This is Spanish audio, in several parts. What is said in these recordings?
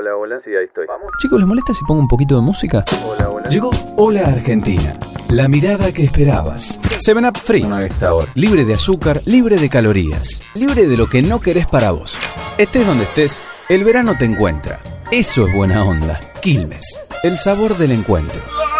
Hola, hola, sí, ahí estoy. ¿Vamos? Chicos, ¿les molesta si pongo un poquito de música? Hola, hola. Llegó Hola Argentina, la mirada que esperabas. 7up Free, Una de esta hora. libre de azúcar, libre de calorías, libre de lo que no querés para vos. Estés donde estés, el verano te encuentra. Eso es buena onda. Quilmes, el sabor del encuentro.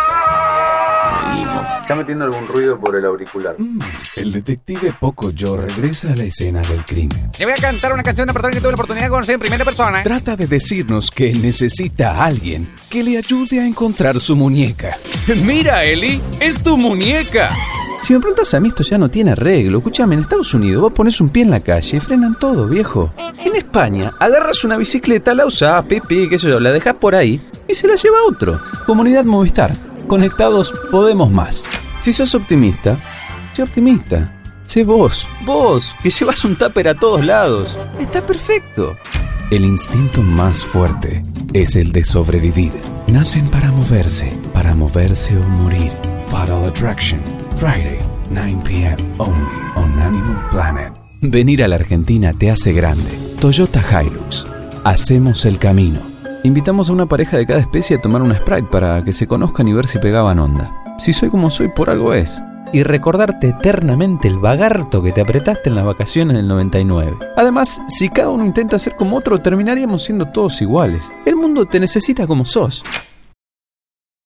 ¿Está metiendo algún ruido por el auricular? El detective Pocoyo regresa a la escena del crimen. Te voy a cantar una canción de una persona que tuve la oportunidad de conocer en primera persona. Trata de decirnos que necesita a alguien que le ayude a encontrar su muñeca. ¡Mira, Eli! ¡Es tu muñeca! Si me preguntas a mí, esto ya no tiene arreglo. Escúchame, en Estados Unidos vos pones un pie en la calle y frenan todo, viejo. En España, agarras una bicicleta, la usás, pipí, qué sé yo, la dejás por ahí y se la lleva otro. Comunidad Movistar. Conectados podemos más. Si sos optimista, sé optimista. Sé vos, que llevas un tupper a todos lados. Está perfecto. El instinto más fuerte es el de sobrevivir. Nacen para moverse o morir. Fatal Attraction. Friday, 9 p.m. only on Animal Planet. Venir a la Argentina te hace grande. Toyota Hilux. Hacemos el camino. Invitamos a una pareja de cada especie a tomar una Sprite para que se conozcan y ver si pegaban onda. Si soy como soy, por algo es. Y recordarte eternamente el vagarto que te apretaste en las vacaciones del 99. Además, si cada uno intenta ser como otro, terminaríamos siendo todos iguales. El mundo te necesita como sos.